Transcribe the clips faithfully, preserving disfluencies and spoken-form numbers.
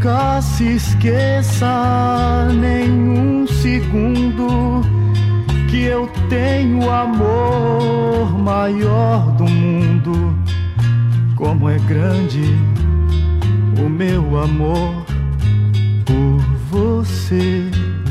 Nunca se esqueça nenhum segundo que eu tenho o amor maior do mundo. Como é grande o meu amor por você.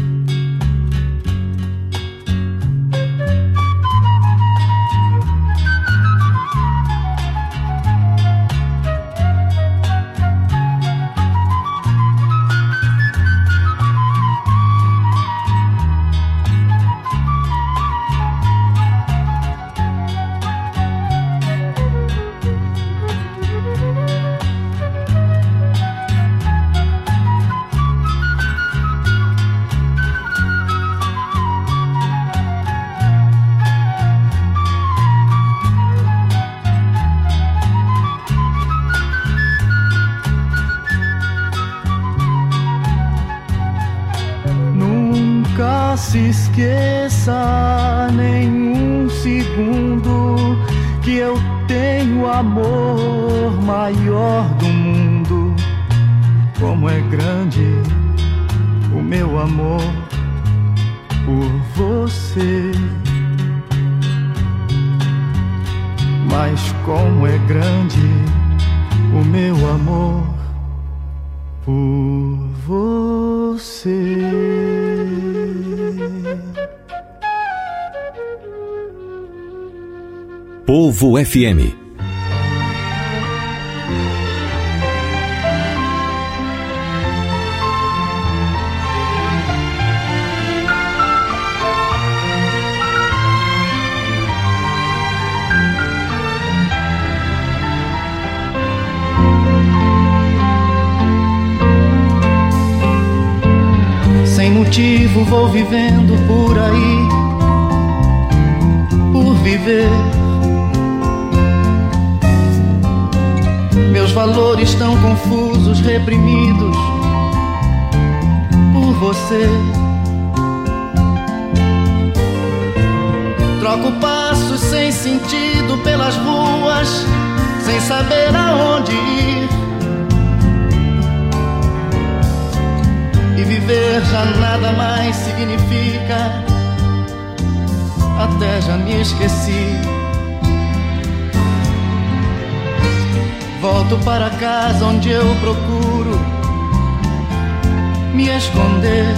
Se esqueça nenhum segundo que eu tenho o amor maior do mundo. Como é grande o meu amor por você. Mas como é grande o meu amor por você. Povo F M. Sem motivo vou vivendo por aí, por viver. Meus valores estão confusos, reprimidos por você. Troco passos sem sentido pelas ruas, sem saber aonde ir. E viver já nada mais significa, até já me esqueci. Volto para casa onde eu procuro me esconder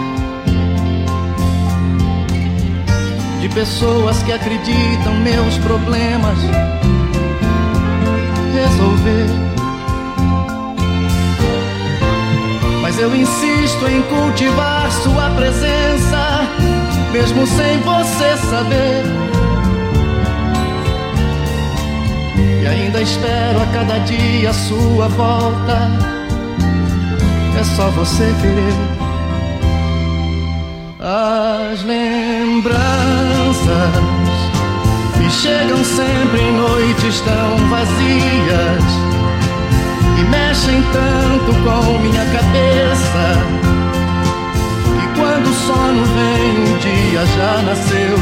de pessoas que acreditam meus problemas resolver. Mas eu insisto em cultivar sua presença, mesmo sem você saber. E ainda espero a cada dia a sua volta. É só você querer. As lembranças me chegam sempre em noites tão vazias e mexem tanto com minha cabeça, que quando o sono vem o dia já nasceu.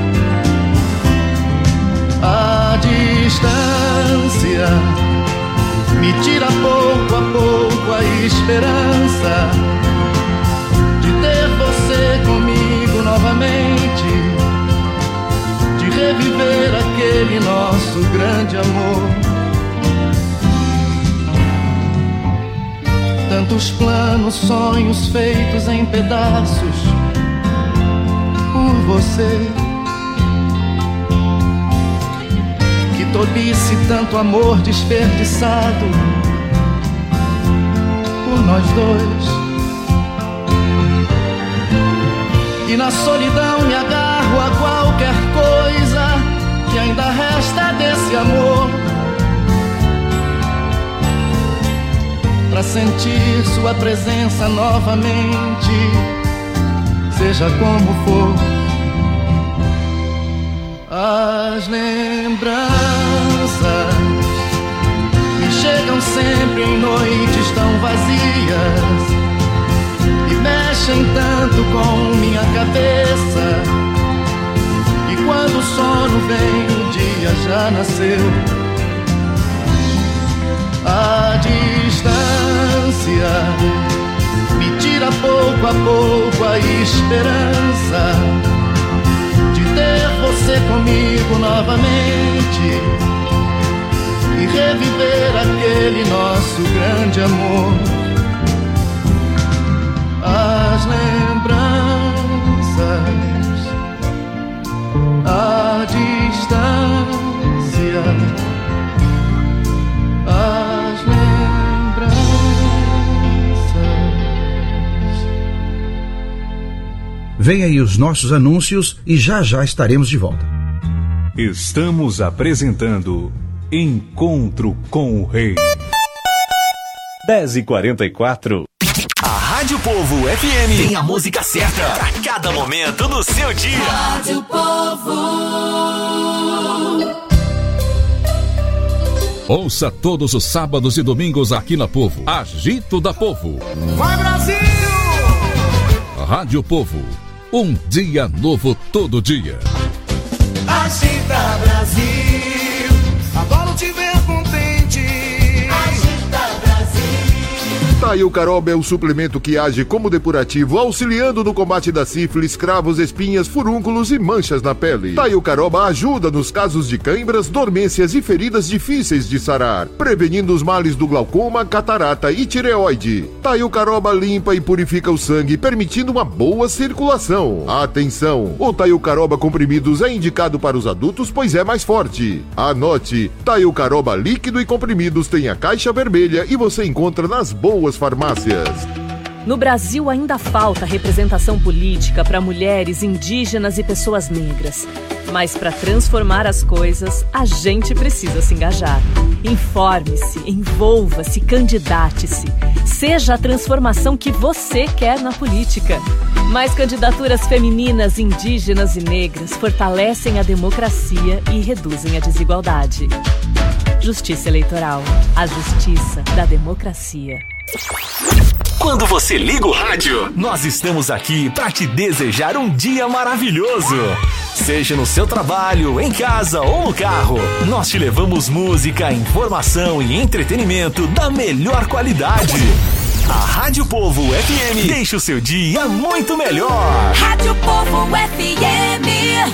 A distância me tira pouco a pouco a esperança de ter você comigo novamente, de reviver aquele nosso grande amor. Tantos planos, sonhos feitos em pedaços por você. Tolice, tanto amor desperdiçado por nós dois. E na solidão me agarro a qualquer coisa que ainda resta desse amor, pra sentir sua presença novamente, seja como for. As lembranças me chegam sempre em noites tão vazias e mexem tanto com minha cabeça, que quando o sono vem o dia já nasceu. A distância a pouco a esperança de ter você comigo novamente e reviver aquele nosso grande amor. As lembranças, a distância, as lembranças. Vem aí os nossos anúncios e já já estaremos de volta. Estamos apresentando Encontro com o Rei. dez e quarenta e quatro. A Rádio Povo F M tem a música certa pra cada momento do seu dia. Rádio Povo. Ouça todos os sábados e domingos aqui na Povo. Agito da Povo. Vai, Brasil! Rádio Povo. Um dia novo todo dia. Agita, Brasil. Adoro te ver contente. Agita, Brasil. Taio Caroba é o suplemento que age como depurativo, auxiliando no combate da sífilis, cravos, espinhas, furúnculos e manchas na pele. Taio Caroba ajuda nos casos de cãibras, dormências e feridas difíceis de sarar, prevenindo os males do glaucoma, catarata e tireoide. Taio Caroba limpa e purifica o sangue, permitindo uma boa circulação. Atenção! O Taio Caroba comprimidos é indicado para os adultos, pois é mais forte. Anote: Taio Caroba líquido e comprimidos tem a caixa vermelha e você encontra nas boas farmácias. No Brasil ainda falta representação política para mulheres, indígenas e pessoas negras. Mas para transformar as coisas, a gente precisa se engajar. Informe-se, envolva-se, candidate-se. Seja a transformação que você quer na política. Mais candidaturas femininas, indígenas e negras fortalecem a democracia e reduzem a desigualdade. Justiça Eleitoral. A justiça da democracia. Quando você liga o rádio, nós estamos aqui para te desejar um dia maravilhoso. Seja no seu trabalho, em casa ou no carro, nós te levamos música, informação e entretenimento da melhor qualidade. A Rádio Povo F M deixa o seu dia muito melhor. Rádio Povo F M.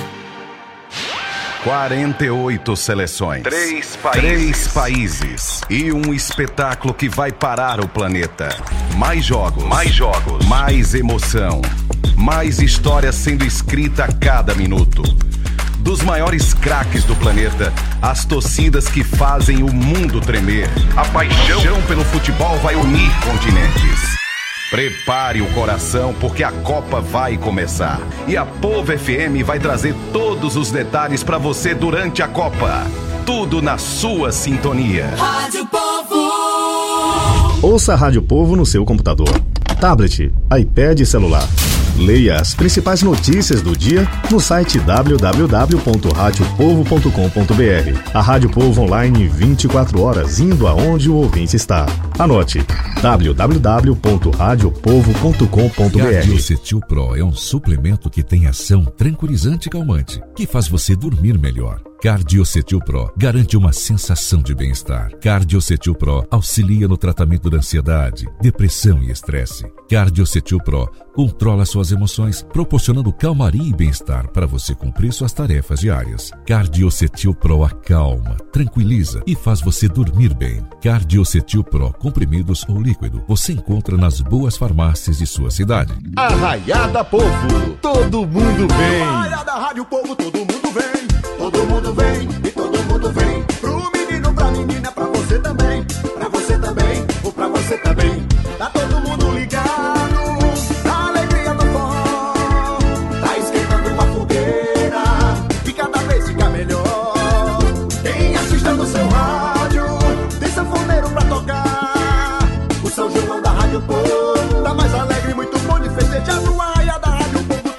quarenta e oito seleções, três países. três países e um espetáculo que vai parar o planeta. Mais jogos, mais jogos, mais emoção, mais história sendo escrita a cada minuto. Dos maiores craques do planeta, as torcidas que fazem o mundo tremer. A paixão pelo futebol vai unir continentes. Prepare o coração porque a Copa vai começar. E a Povo F M vai trazer todos os detalhes para você durante a Copa. Tudo na sua sintonia. Rádio Povo. Ouça a Rádio Povo no seu computador, tablet, iPad e celular. Leia as principais notícias do dia no site w w w ponto rádio povo ponto com ponto b r. A Rádio Povo online vinte e quatro horas, indo aonde o ouvinte está. Anote: w w w ponto rádio povo ponto com ponto b r. Cardiocetil Pro é um suplemento que tem ação tranquilizante e calmante, que faz você dormir melhor. Cardiocetil Pro garante uma sensação de bem-estar. Cardiocetil Pro auxilia no tratamento da ansiedade, depressão e estresse. Cardiocetil Pro controla suas emoções, proporcionando calmaria e bem-estar para você cumprir suas tarefas diárias. Cardiocetil Pro acalma, tranquiliza e faz você dormir bem. Cardiocetil Pro, comprimidos ou líquido, você encontra nas boas farmácias de sua cidade. Arraiada Povo, todo mundo vem. Arraiada Rádio Povo, todo mundo vem. Todo mundo vem e todo mundo vem. Pro menino, pra menina, pra você também. Pra você também, ou pra você também. Tá todo mundo ligado na alegria do forró. Tá esquentando uma fogueira e cada vez fica melhor. Quem assista no seu rádio tem sanfoneiro pra tocar. O São João da Rádio Povo tá mais alegre, muito bom de festejar. No Arraia da Rádio Povo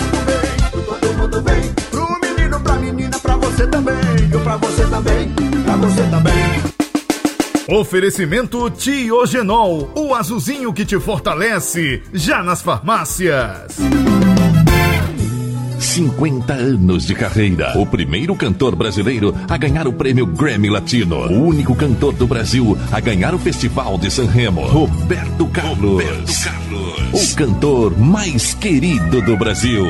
todo mundo vem. Todo mundo vem. Pro menino, pra menina, pra você também. Eu pra você também, pra você também. Oferecimento Tiogenol, o azulzinho que te fortalece, já nas farmácias. cinquenta anos de carreira. O primeiro cantor brasileiro a ganhar o prêmio Grammy Latino. O único cantor do Brasil a ganhar o Festival de San Remo. Roberto Carlos. Roberto Carlos. O cantor mais querido do Brasil.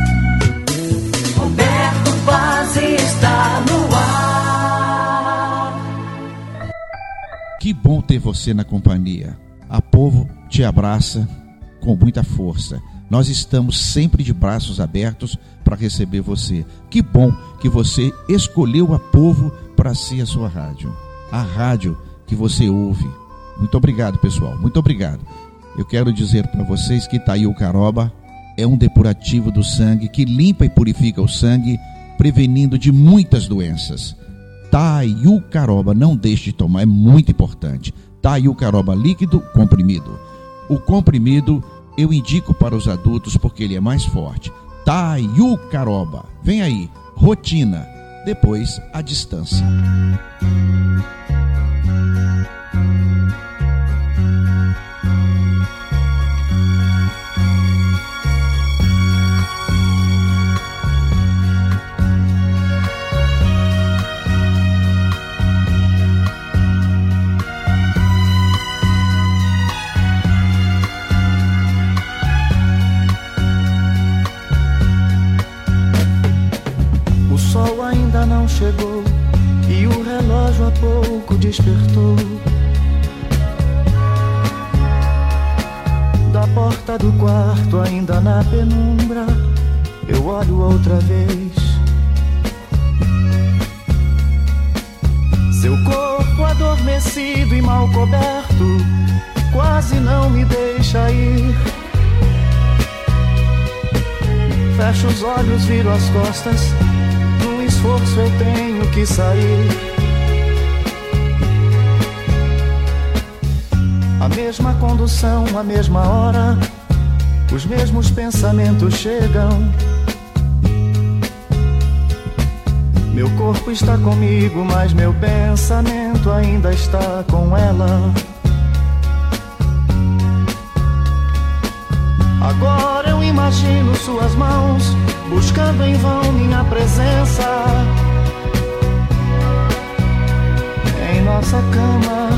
Roberto Paz está no ar. Que bom ter você na companhia. A Povo te abraça com muita força. Nós estamos sempre de braços abertos para receber você. Que bom que você escolheu a Povo para ser a sua rádio. A rádio que você ouve. Muito obrigado, pessoal. Muito obrigado. Eu quero dizer para vocês que Taiu Caroba é um depurativo do sangue que limpa e purifica o sangue, prevenindo de muitas doenças. Taiu Caroba, não deixe de tomar, é muito importante. Taiu Caroba líquido, comprimido. O comprimido eu indico para os adultos porque ele é mais forte. Taiu Caroba. Vem aí, rotina. Depois, a distância. Não chegou e o relógio há pouco despertou. Da porta do quarto ainda na penumbra eu olho outra vez. Seu corpo adormecido e mal coberto quase não me deixa ir. Fecho os olhos, viro as costas, esforço eu tenho que sair. A mesma condução, a mesma hora, os mesmos pensamentos chegam. Meu corpo está comigo, mas meu pensamento ainda está com ela. Agora eu imagino suas mãos buscando em vão minha presença em nossa cama.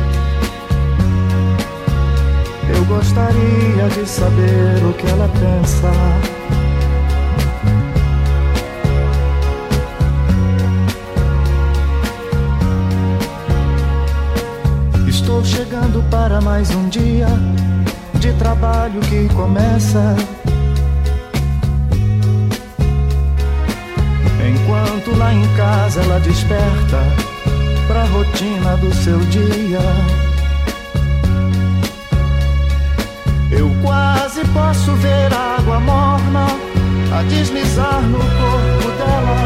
Eu gostaria de saber o que ela pensa. Estou chegando para mais um dia de trabalho que começa. Enquanto lá em casa ela desperta pra rotina do seu dia. Eu quase posso ver a água morna a deslizar no corpo dela,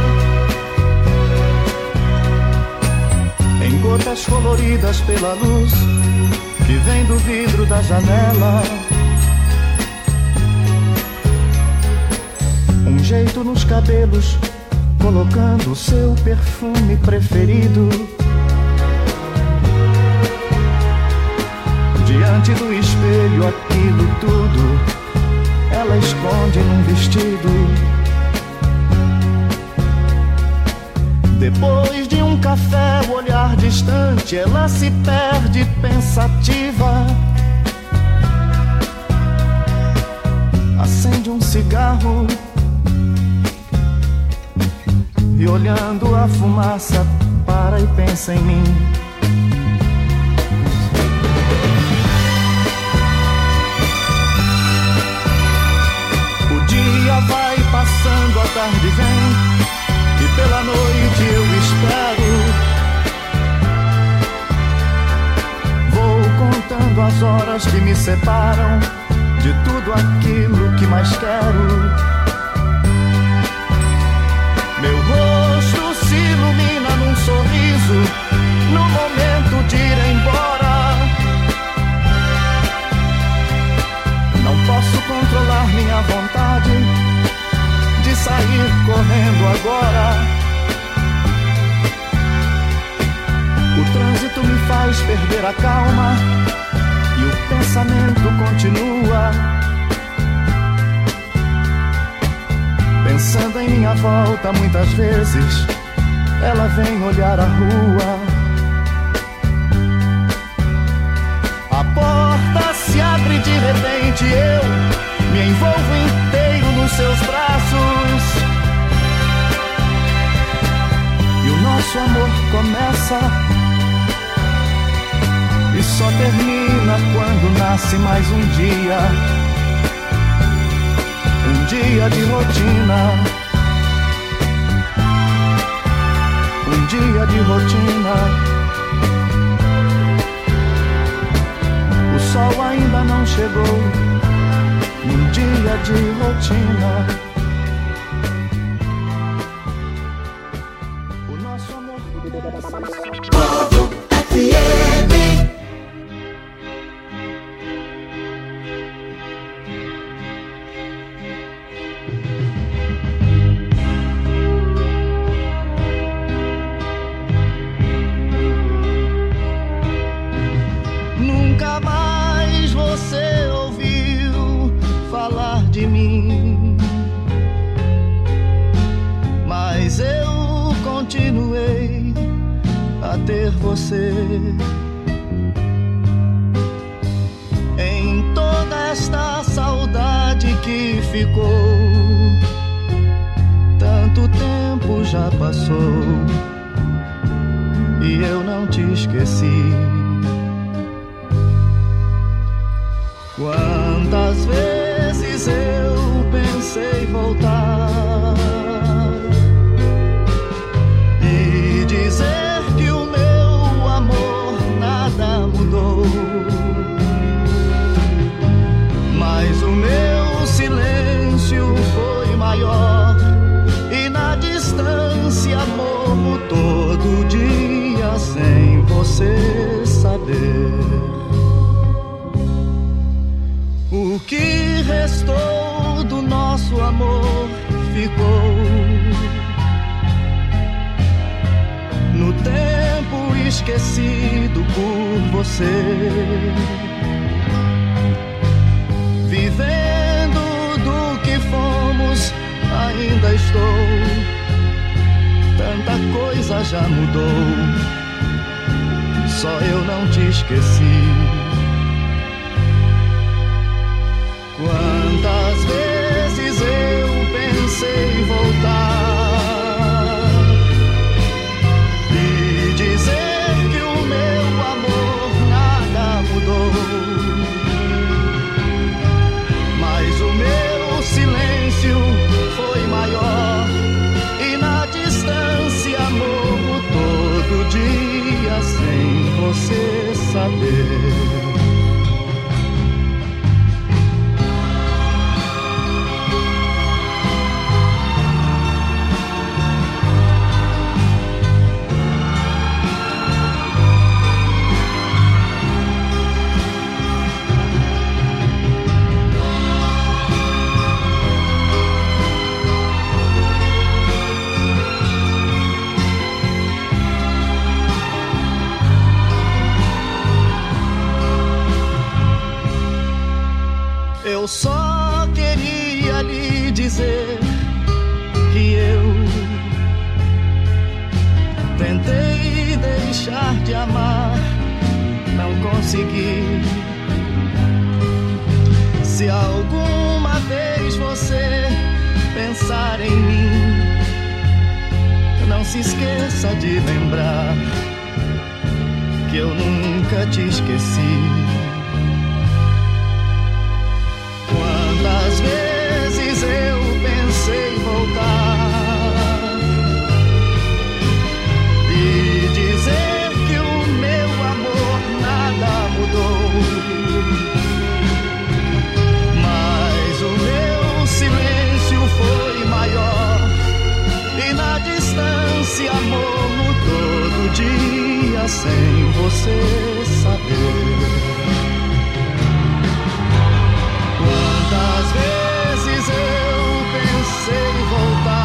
em gotas coloridas pela luz que vem do vidro da janela. Um jeito nos cabelos, colocando o seu perfume preferido. Diante do espelho, aquilo tudo ela esconde num vestido. Depois de um café, o olhar distante, ela se perde pensativa. Acende um cigarro e olhando a fumaça para e pensa em mim. O dia vai passando, a tarde vem e pela noite eu espero. Vou contando as horas que me separam de tudo aquilo que mais quero. Meu rosto se ilumina num sorriso no momento de ir embora. Não posso controlar minha vontade de sair correndo agora. O trânsito me faz perder a calma e o pensamento continua. Pensando em minha volta muitas vezes, ela vem olhar a rua. A porta se abre de repente, eu me envolvo inteiro nos seus braços. E o nosso amor começa e só termina quando nasce mais um dia. Um dia de rotina. Um dia de rotina. O sol ainda não chegou. Um dia de rotina. O nosso amor Povo F M. Nunca mais você ouviu falar de mim, mas eu continuei a ter você. Em toda esta saudade que ficou, tanto tempo já passou e eu não te esqueci. Quantas vezes eu pensei voltar e dizer que o meu amor nada mudou, mas o meu silêncio foi maior e na distância morro todo dia sem você saber. O que restou do nosso amor ficou no tempo esquecido por você. Vivendo do que fomos, ainda estou. Tanta coisa já mudou, só eu não te esqueci. Quantas vezes eu pensei voltar e dizer que o meu amor nada mudou, mas o meu silêncio foi maior e na distância morro todo dia sem você saber. Eu só queria lhe dizer que eu tentei deixar de amar, não consegui. Se alguma vez você pensar em mim, não se esqueça de lembrar que eu nunca te esqueci. Quantas vezes eu pensei voltar e dizer que o meu amor nada mudou, mas o meu silêncio foi maior e na distância morro todo dia sem você saber. Quantas vezes eu pensei voltar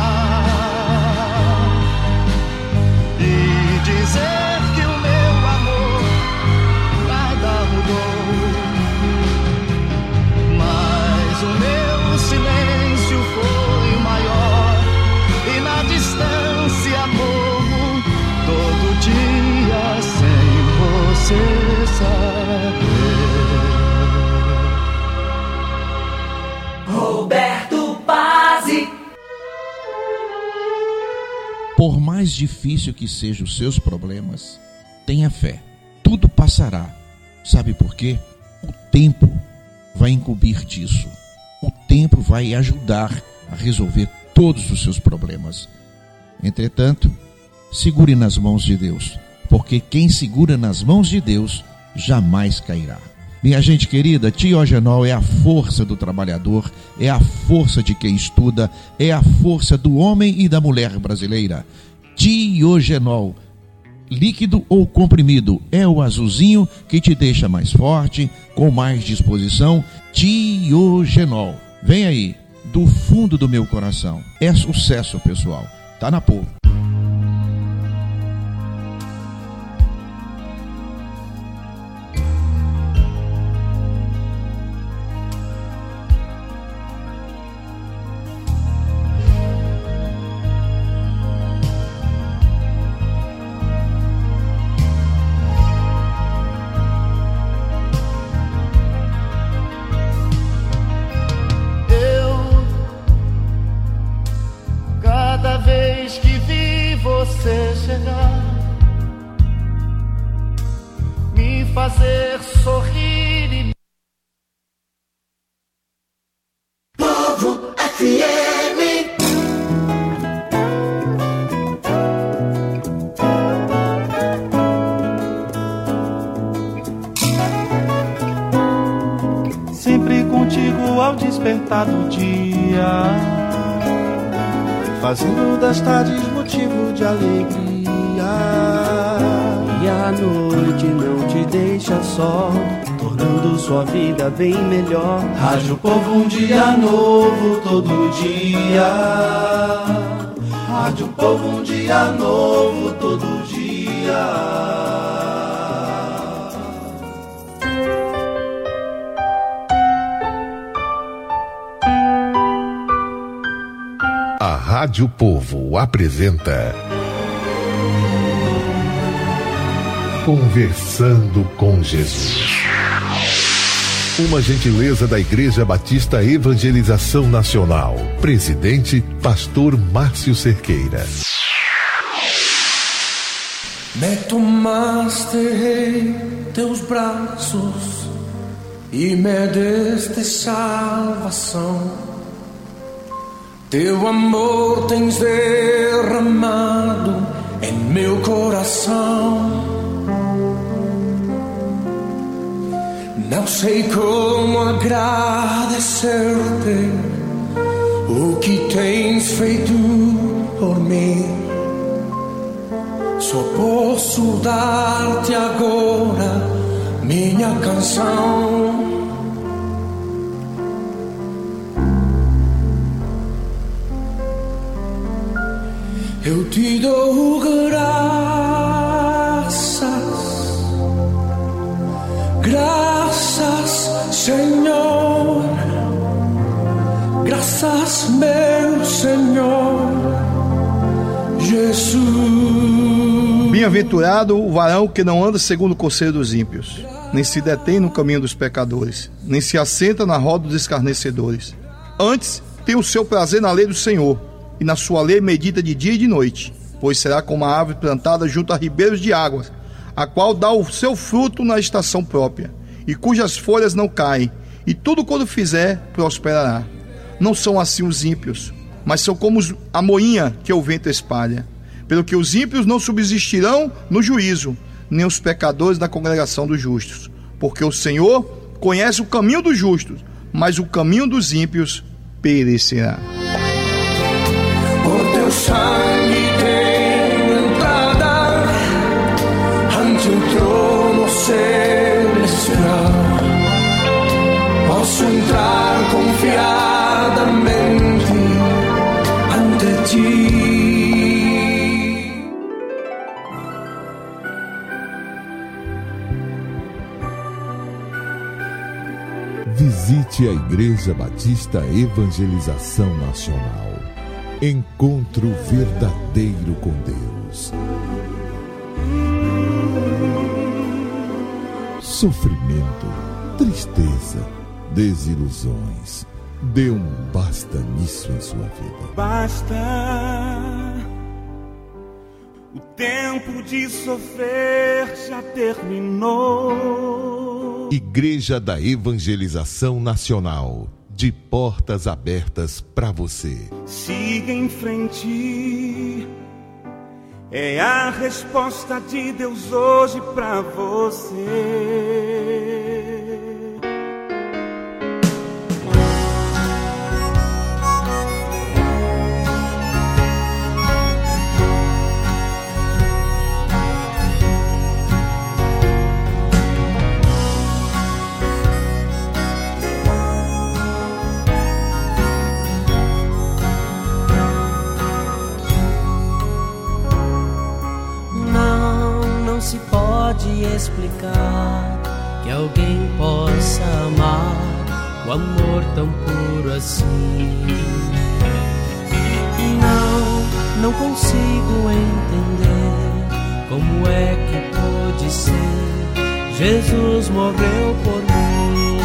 mais difícil que sejam os seus problemas, tenha fé. Tudo passará. Sabe por quê? O tempo vai incumbir disso. O tempo vai ajudar a resolver todos os seus problemas. Entretanto, segure nas mãos de Deus, porque quem segura nas mãos de Deus jamais cairá. Minha gente querida, Tiogenol é a força do trabalhador, é a força de quem estuda, é a força do homem e da mulher brasileira. Tiogenol, líquido ou comprimido, é o azulzinho que te deixa mais forte, com mais disposição. Tiogenol, vem aí, do fundo do meu coração. É sucesso, pessoal. Tá na Povo. Fazer sorrir e... Povo F M. Sempre contigo ao despertar do dia, fazendo das tardes motivo de alegria. E a noite não te deixa só, tornando sua vida bem melhor. Rádio Povo, um dia novo todo dia. Rádio Povo, um dia novo todo dia. A Rádio Povo apresenta Conversando com Jesus. Uma gentileza da Igreja Batista Evangelização Nacional. Presidente, Pastor Márcio Cerqueira. Me tomaste em teus braços e me deste salvação. Teu amor tens derramado em meu coração. Não sei como agradecer-te o que tens feito por mim. Só posso dar-te agora minha canção. Eu te dou graças, graças, Senhor, graças, meu Senhor, Jesus. Bem-aventurado o varão que não anda segundo o conselho dos ímpios, nem se detém no caminho dos pecadores, nem se assenta na roda dos escarnecedores. Antes, tem o seu prazer na lei do Senhor, e na sua lei medita de dia e de noite, pois será como a árvore plantada junto a ribeiros de águas, a qual dá o seu fruto na estação própria, e cujas folhas não caem, e tudo quanto fizer prosperará. Não são assim os ímpios, mas são como a moinha que o vento espalha. Pelo que os ímpios não subsistirão no juízo, nem os pecadores na congregação dos justos. Porque o Senhor conhece o caminho dos justos, mas o caminho dos ímpios perecerá. Por teu sangue tenho entrada ante o trono celestial. Posso entrar confiadamente ante ti. Visite a Igreja Batista Evangelização Nacional. Encontro verdadeiro com Deus. Sofrimento, tristeza, desilusões. Dê um basta nisso em sua vida. Basta, O tempo de sofrer já terminou. Igreja da Evangelização Nacional, de portas abertas para você. Siga em frente. É a resposta de Deus hoje para você. Se pode explicar que alguém possa amar o amor tão puro assim. Não, não consigo entender como é que pode ser. Jesus morreu por mim.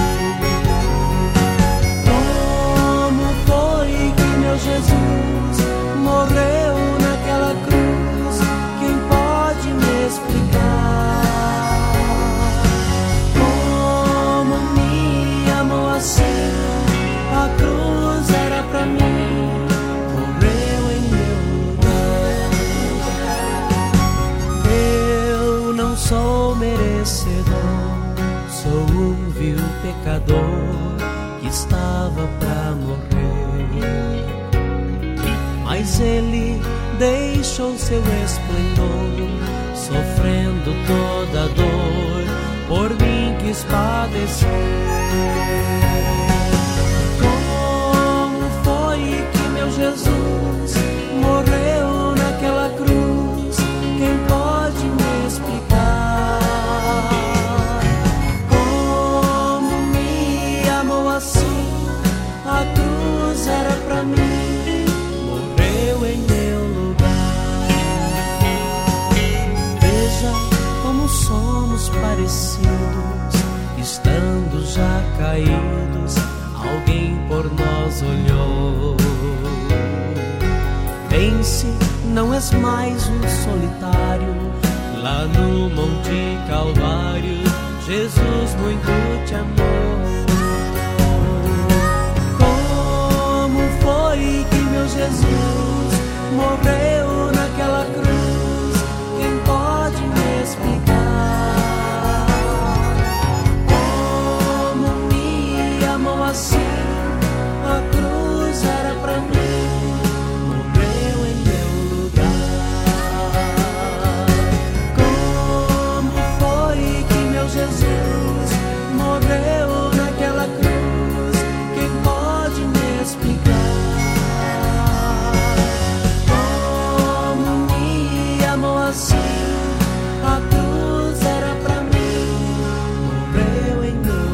Como foi que meu Jesus morreu naquela cruz? Quem pode me explicar? A cruz era pra mim, morreu em meu lugar. Eu não sou merecedor, sou um vil pecador que estava pra morrer. Mas ele deixou seu esplendor, sofrendo toda a dor, por mim quis padecer. Jesus morreu naquela cruz, quem pode me explicar? Como me amou assim, a cruz era pra mim, morreu em meu lugar. Veja como somos parecidos, estando já caídos, alguém por nós olhou. Vence, não és mais um solitário, lá no Monte Calvário, Jesus muito te amou. Como foi que meu Jesus morreu naquela cruz? Quem pode me explicar? Como me amou assim, a cruz era pra mim. Jesus morreu naquela cruz, quem pode me explicar? Como me amou assim, a cruz era pra mim, morreu em meu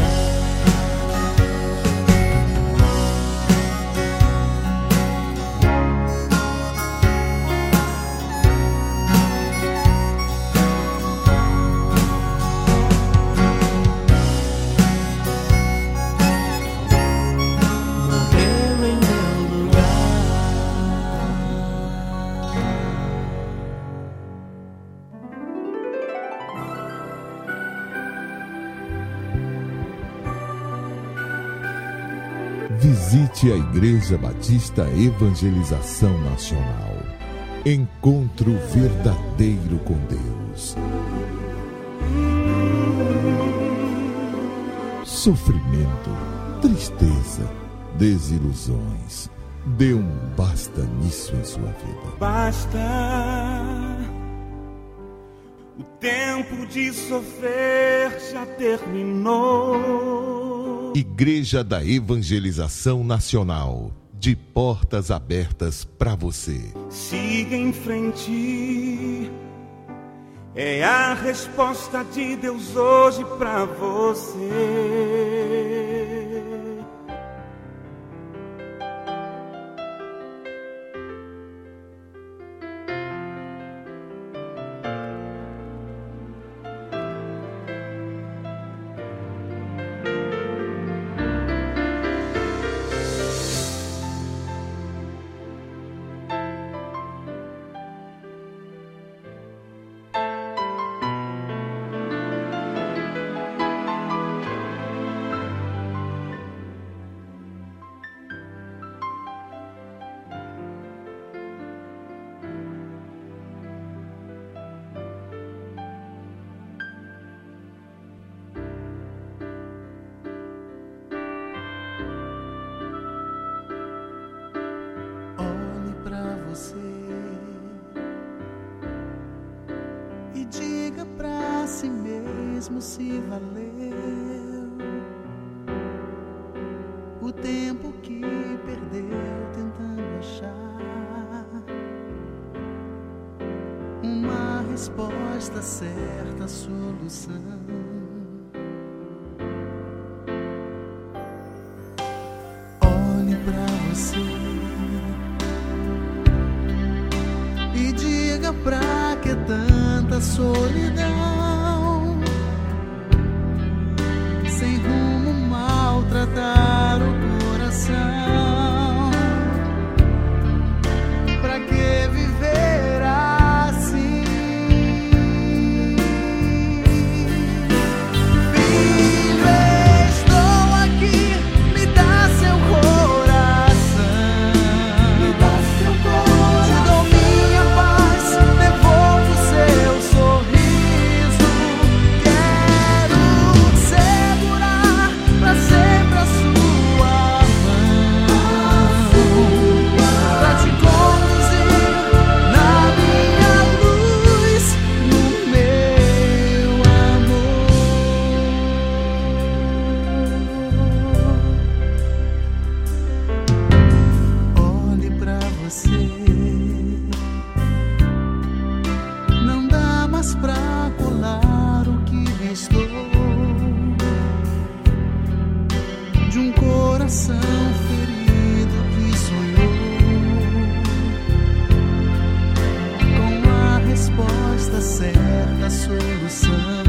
Visite a Igreja Batista Evangelização Nacional. Encontro verdadeiro com Deus. Sofrimento, tristeza, desilusões. Dê um basta nisso em sua vida. Basta. O tempo de sofrer já terminou. Igreja da Evangelização Nacional, de portas abertas para você. Siga em frente. É a resposta de Deus hoje para você. mesmo se valeu o tempo que perdeu tentando achar uma resposta certa, solução. Olhe pra você e diga pra que tanta solidão, sem rumo, maltratar o coração. Pra que viver assim? Filho, estou aqui, me dá seu coração, me dá seu coração. Te dou minha paz, devolvo seu sorriso. Quero segurar pra sempre a sua mão, pra te conduzir na minha luz, no meu amor. Olhe pra você, não dá mais pra colar o que restou de um coração ferido que sonhou com a resposta certa, a solução.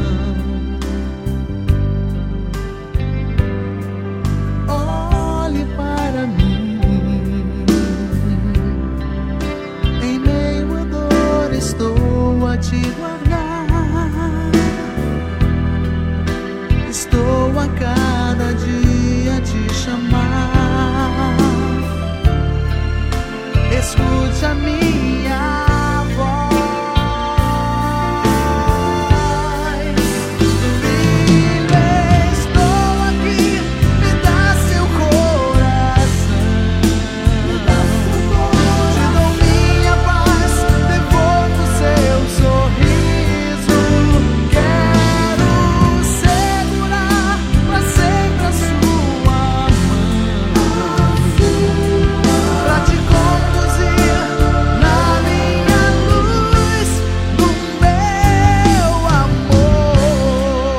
Olhe para mim, em meio à dor estou a te guardar. Estou a cada dia te chamar. Escute a minha voz. Filho, estou aqui, me dá seu coração, me dá seu coração. Te dou minha paz, devolvo seu sorriso. Quero segurar pra sempre a sua mão, pra te conduzir na minha luz, no meu amor.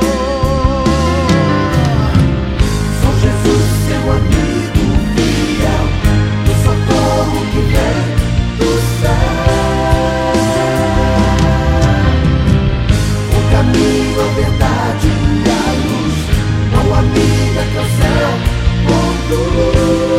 Sou Jesus, seu amigo fiel, o socorro que vem do céu, o caminho, a verdade e a luz, mão amiga que ao céu conduz.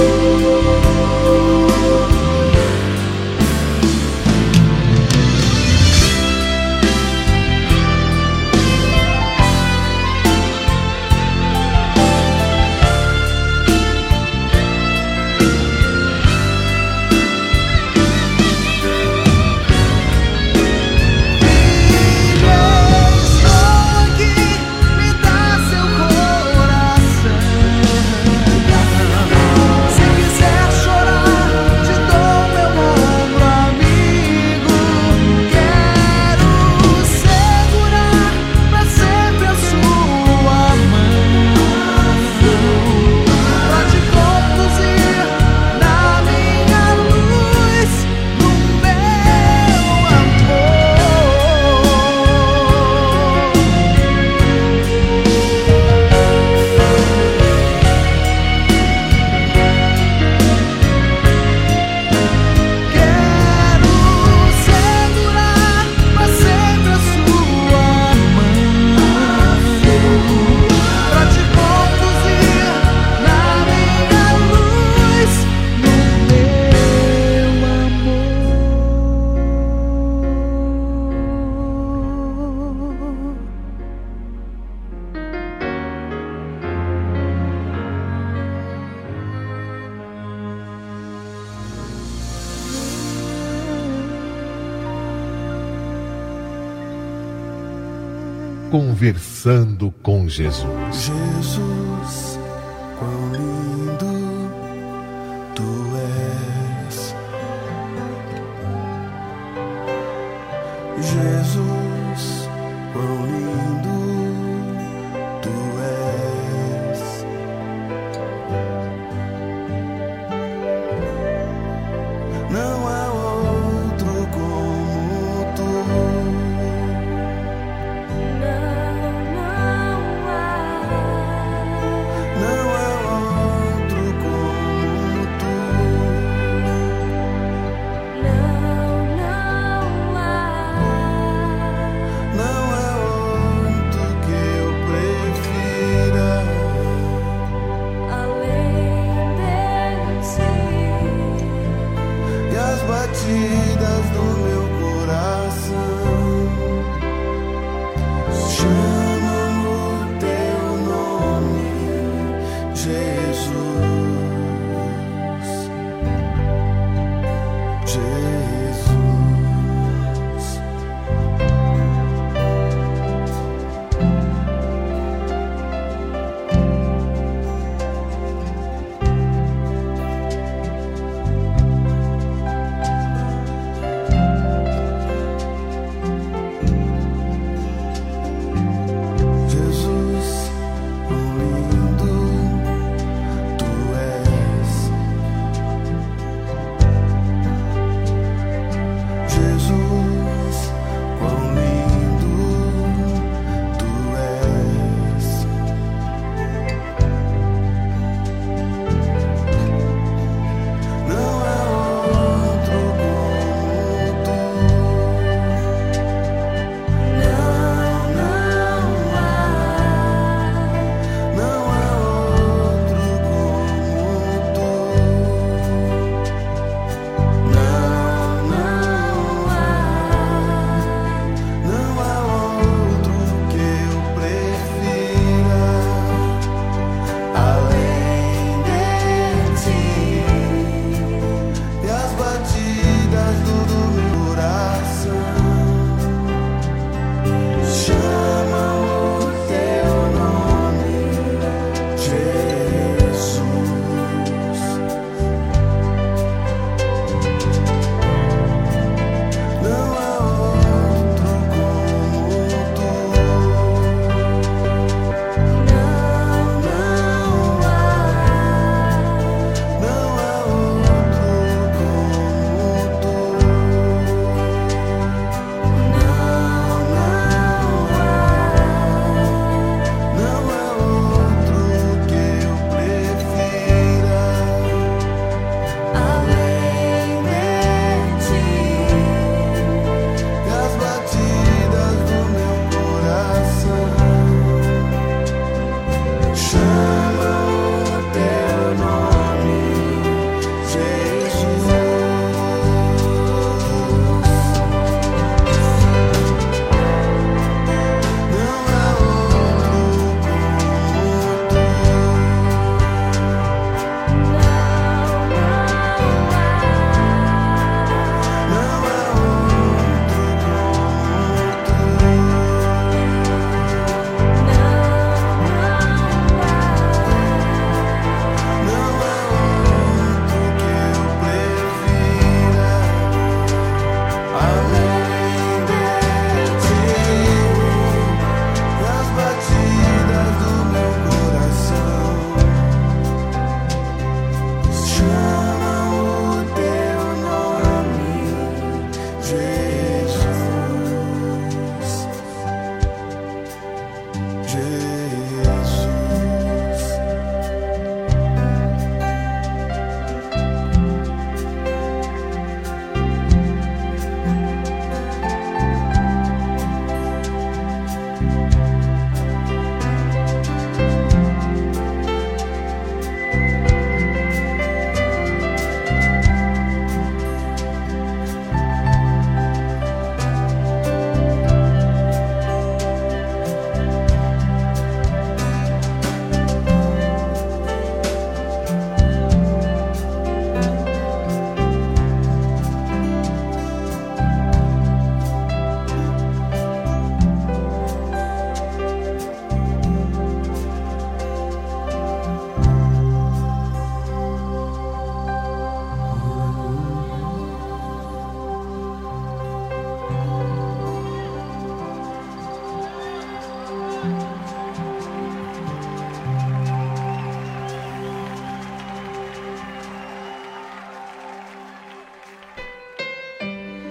Estou aqui, me dá seu coração. Se quiser chorar, te dou meu ombro amigo. Quero segurar pra sempre a sua mão, pra te conduzir na minha luz, no meu amor. Quero segurar pra sempre a sua mão, pra te conduzir na minha luz, no meu amor. Conversando com Jesus. Jesus, quão lindo tu és. Jesus, quão lindo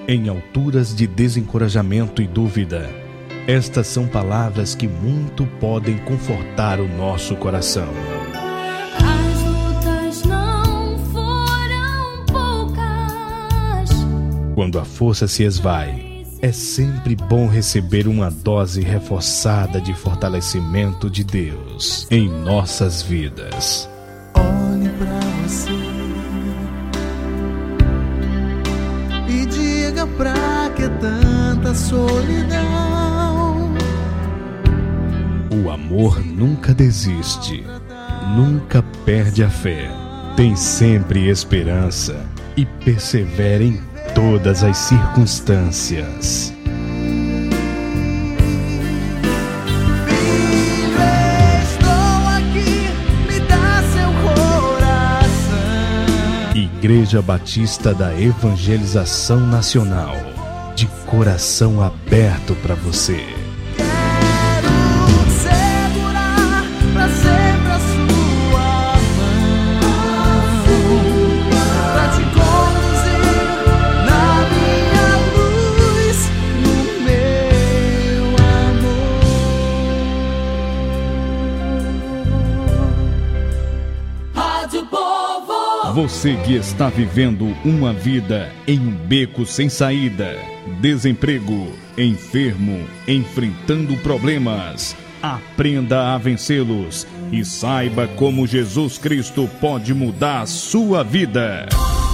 em alturas de desencorajamento e dúvida. Estas são palavras que muito podem confortar o nosso coração. As lutas não foram poucas. Quando a força se esvai, é sempre bom receber uma dose reforçada de fortalecimento de Deus em nossas vidas. Olhe pra você e diga pra que tanta solidão. O amor nunca desiste, nunca perde a fé, tem sempre esperança e persevera em todas as circunstâncias. Filho, estou aqui, me dá seu coração. Igreja Batista da Evangelização Nacional, de coração aberto para você. Quero segurar pra sempre a sua mão, pra te conduzir na minha luz, no meu amor. Rádio Povo. Você que está vivendo uma vida em um beco sem saída, desemprego, enfermo, enfrentando problemas, aprenda a vencê-los e saiba como Jesus Cristo pode mudar a sua vida.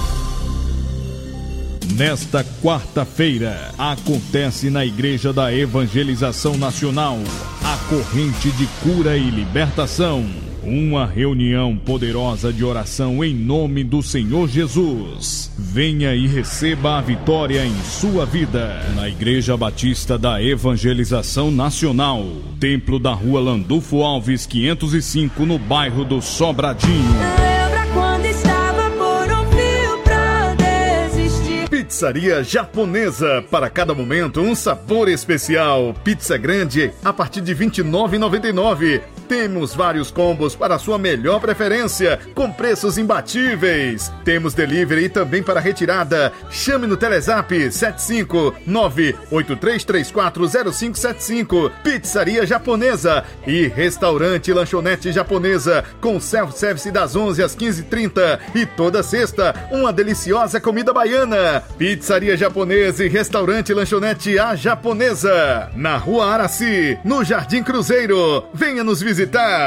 Nesta quarta-feira, acontece na Igreja da Evangelização Nacional a corrente de cura e libertação. Uma reunião poderosa de oração em nome do Senhor Jesus. Venha e receba a vitória em sua vida. Na Igreja Batista da Evangelização Nacional, Templo da Rua Landulfo Alves, quinhentos e cinco, no bairro do Sobradinho. Lembra quando estava por um fio pra desistir? Pizzaria Japonesa, para cada momento um sabor especial. Pizza grande a partir de vinte e nove reais e noventa e nove centavos. Temos vários combos para a sua melhor preferência, com preços imbatíveis. Temos delivery e também para retirada. Chame no Telezap sete cinco nove oito três três quatro zero cinco sete cinco. Pizzaria Japonesa e Restaurante Lanchonete Japonesa, com self-service das onze às quinze e trinta. E toda sexta, uma deliciosa comida baiana. Pizzaria Japonesa e Restaurante Lanchonete A Japonesa, na Rua Araci, no Jardim Cruzeiro. Venha nos visitar.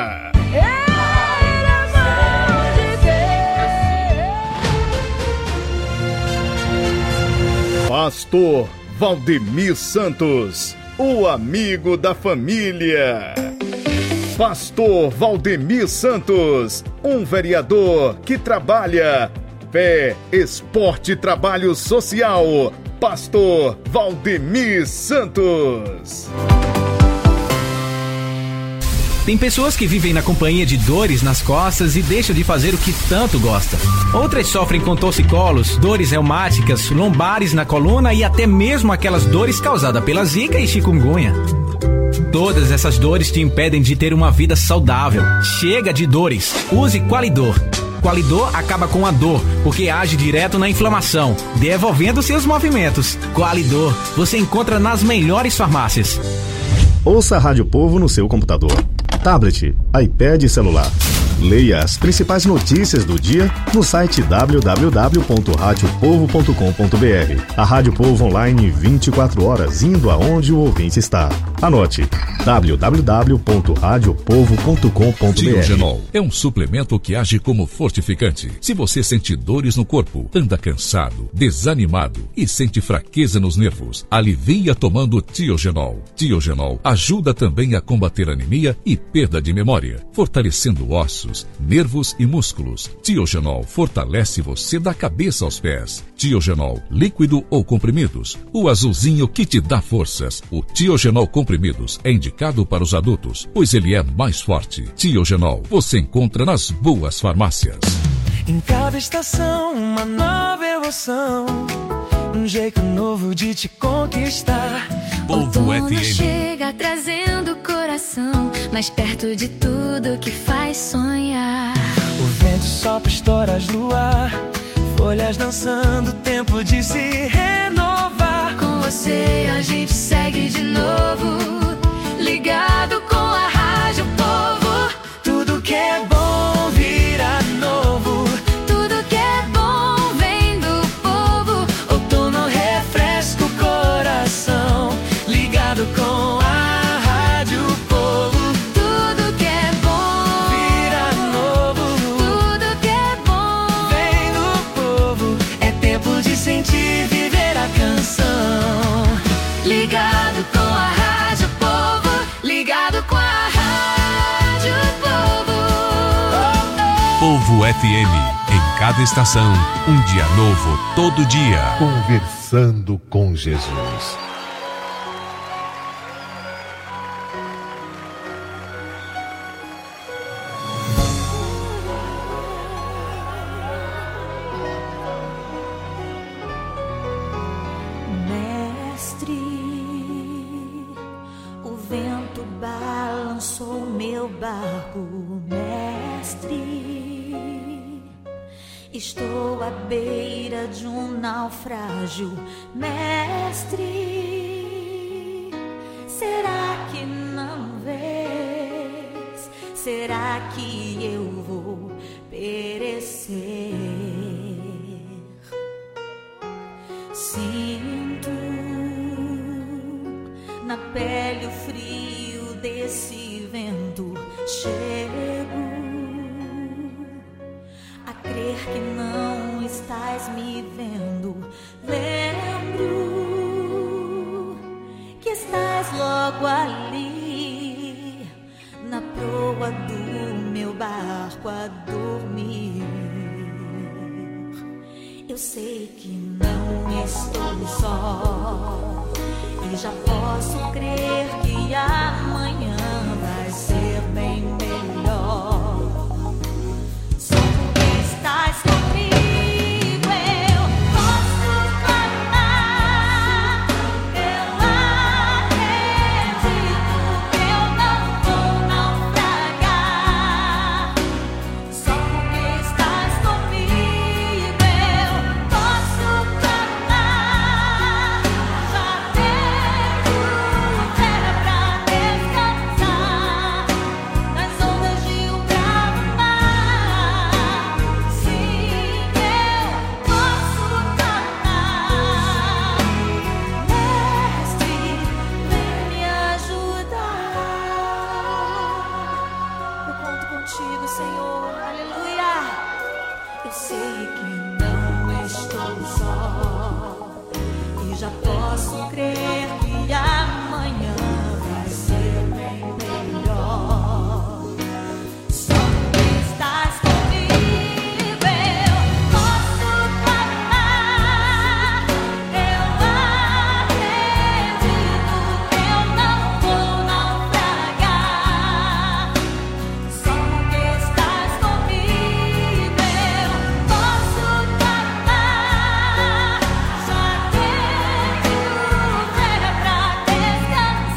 Pastor Valdemir Santos, o amigo da família. Pastor Valdemir Santos, um vereador que trabalha fé, esporte e trabalho social. Pastor Valdemir Santos. Tem pessoas que vivem na companhia de dores nas costas e deixam de fazer o que tanto gosta. Outras sofrem com torcicolos, dores reumáticas, lombares na coluna e até mesmo aquelas dores causadas pela zika e chikungunya. Todas essas dores te impedem de ter uma vida saudável. Chega de dores. Use Qualidor. Qualidor acaba com a dor, porque age direto na inflamação, devolvendo seus movimentos. Qualidor, você encontra nas melhores farmácias. Ouça a Rádio Povo no seu computador, tablet, iPad e celular. Leia as principais notícias do dia no site w w w ponto rádio povo ponto com ponto b r. A Rádio Povo online vinte e quatro horas, indo aonde o ouvinte está. Anote: w w w ponto rádio povo ponto com ponto b r. Tiogenol é um suplemento que age como fortificante. Se você sente dores no corpo, anda cansado, desanimado e sente fraqueza nos nervos, alivia tomando Tiogenol. Tiogenol ajuda também a combater anemia e perda de memória, fortalecendo ossos, nervos e músculos. Tiogenol fortalece você da cabeça aos pés. Tiogenol, líquido ou comprimidos, o azulzinho que te dá forças. O Tiogenol comprimidos é indicado para os adultos, pois ele é mais forte. Tiogenol você encontra nas boas farmácias. Em cada estação, uma nova emoção, um jeito novo de te conquistar. Povo F M chega trazendo o coração mais perto de tudo que faz sonhar. O vento sopra estoras no ar, folhas dançando, tempo de se renovar. você a gente segue de novo, ligado com a Rádio Povo. Tudo que é bom vira novo, tudo que é bom vem do povo. Outono refresca o coração, ligado com a Rádio Povo. Tudo que é bom vira novo, tudo que é bom vem do povo. É tempo de sentir, viver a canção. Ligado com a Rádio Povo, ligado com a Rádio Povo. Povo F M, em cada estação, um dia novo, todo dia. Conversando com Jesus. Balançou meu barco, mestre. Estou à beira de um naufrágio, mestre. Será que não vês? Será que eu vou perecer? Sinto na pele o frio desse vento, chego a crer que não estás me vendo. Lembro que estás logo ali, na proa do meu barco a dormir. Eu sei que não estou só e já posso crer que amanhã vai ser bem melhor. Só porque estás comigo eu posso clamar. Eu acredito que eu não vou naufragar. Só porque estás comigo eu posso clamar. Já tenho terra pra descansar nas ondas de um bravo mar. Sim, eu posso clamar. Mestre, vem me ajudar. Eu conto contigo, Senhor. Aleluia. Eu sei que não estou só e já posso crer que amanhã vai ser bem melhor. Só porque estás comigo eu posso clamar. Eu acredito que eu não vou naufragar. Só porque estás comigo eu posso clamar. Já tenho terra pra descansar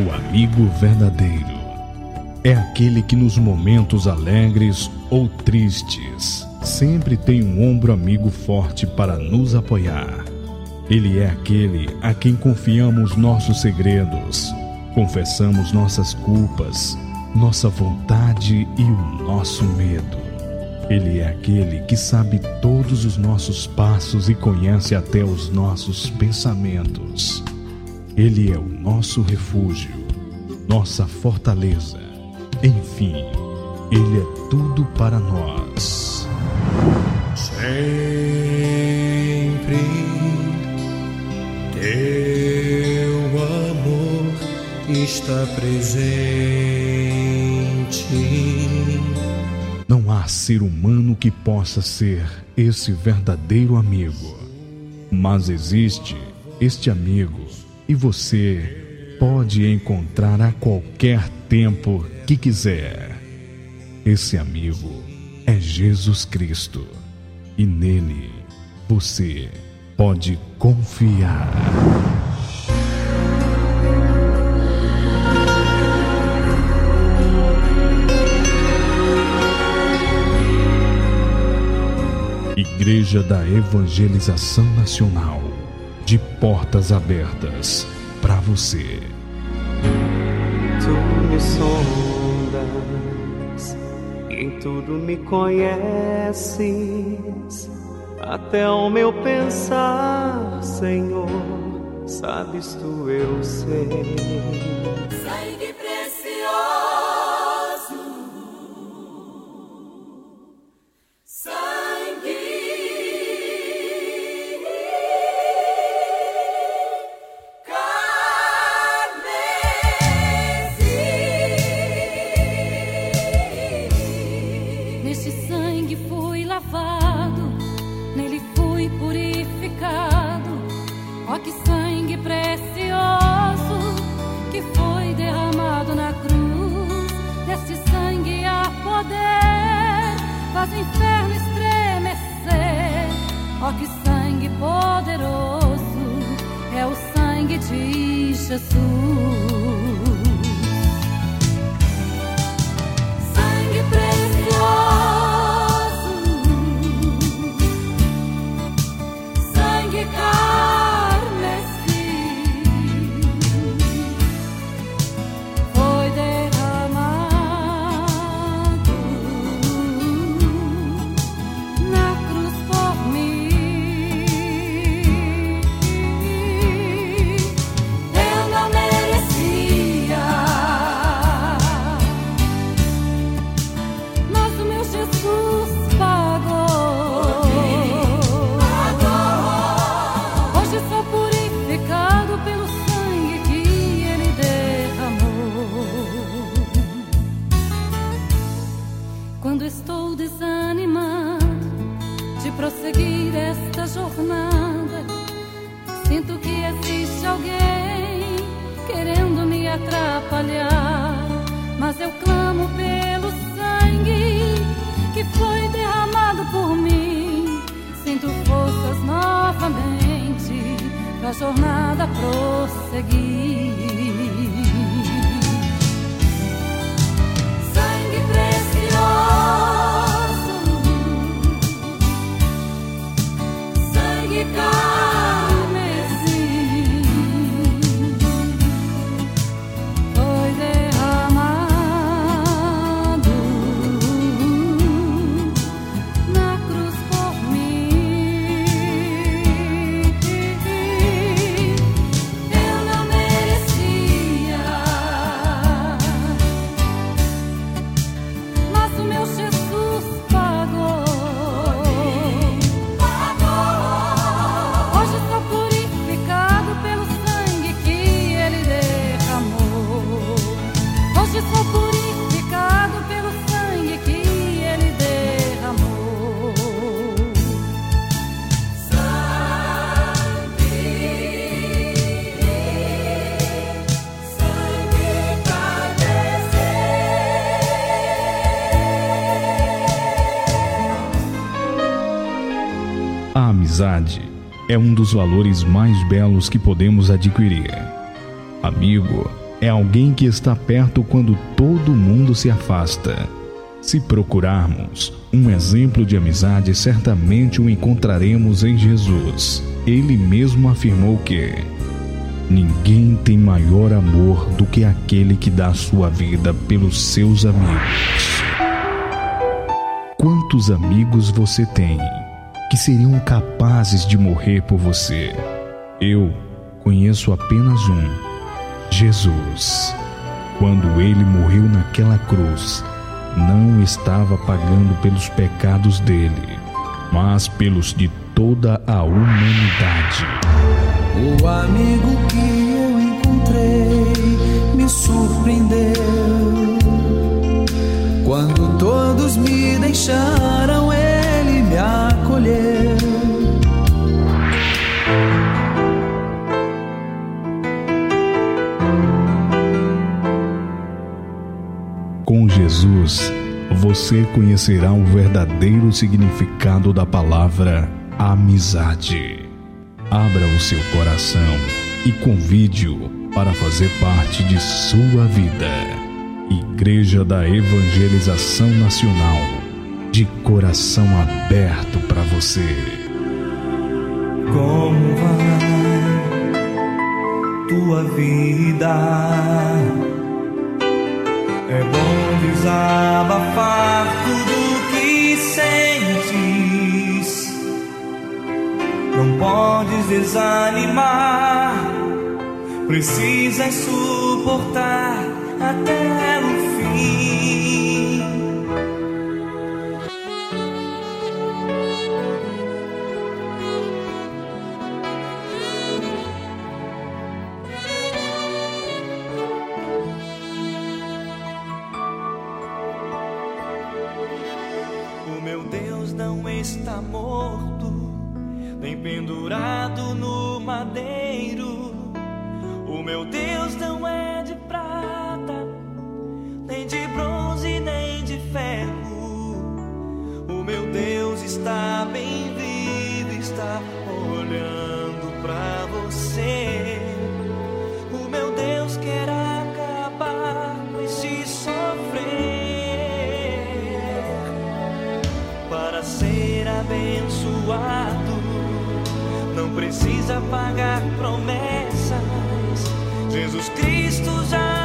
O amigo verdadeiro é aquele que nos momentos alegres ou tristes sempre tem um ombro amigo forte para nos apoiar. Ele é aquele a quem confiamos nossos segredos, confessamos nossas culpas, nossa vontade e o nosso medo. Ele é aquele que sabe todos os nossos passos e conhece até os nossos pensamentos. Ele é o nosso refúgio, nossa fortaleza. Enfim, Ele é tudo para nós. Sempre Teu amor está presente. Não há ser humano que possa ser esse verdadeiro amigo, mas existe este amigo e você pode encontrar a qualquer tempo que quiser. Esse amigo é Jesus Cristo e nele você pode confiar. Igreja da Evangelização Nacional, de portas abertas para você. Tu me sondas, em tudo me conheces, até o meu pensar, Senhor, sabes tu, eu sei. Sangue precioso, sangue carmesim. Neste sangue fui lavado, nele fui purificado. Ó, que sangue precioso que foi derramado na cruz. Deste sangue há poder, faz o inferno estremecer. Ó, que sangue poderoso é o sangue de Jesus. Sangue precioso, sangue carmesim, foi derramado na cruz por mim. Eu não merecia, mas o meu Jesus pagou. Hoje sou purificado pelo sangue que Ele derramou. Quando estou desanimado de prosseguir esta jornada, sinto que existe alguém querendo me atrapalhar, mas eu clamo pelo sangue que foi derramado por mim. Sinto forças novamente pra jornada prosseguir. Sangue precioso, sangue carmesim, foi derramado na cruz por mim. Eu não merecia, mas o meu Jesus pagou. Hoje sou purificado pelo sangue que Ele derramou. Hoje sou purificado pelo sangue que Ele derramou. Sangue, sangue carmesim. A amizade é um dos valores mais belos que podemos adquirir. Amigo é alguém que está perto quando todo mundo se afasta. Se procurarmos um exemplo de amizade, certamente o encontraremos em Jesus. Ele mesmo afirmou que ninguém tem maior amor do que aquele que dá sua vida pelos seus amigos. Quantos amigos você tem que seriam capazes de morrer por você? Eu conheço apenas um, Jesus. Quando ele morreu naquela cruz, não estava pagando pelos pecados dele, mas pelos de toda a humanidade. O amigo que eu encontrei me surpreendeu. Quando todos me deixaram, ele me acolheu. Com Jesus, você conhecerá o verdadeiro significado da palavra amizade. Abra o seu coração e convide-o para fazer parte de sua vida. Igreja da Evangelização Nacional, de coração aberto para você. Como vai tua vida? É bom desabafar tudo que sentes. Não podes desanimar, precisas suportar até o fim. O meu Deus não está morto, nem pendurado no madeiro. O meu Deus não é de prata, nem de bronze, nem de ferro. O meu Deus está bem vivo, está olhando pra você. O meu Deus quer acabar com esse sofrer. Para ser abençoado, não precisa pagar promessas. Jesus Cristo já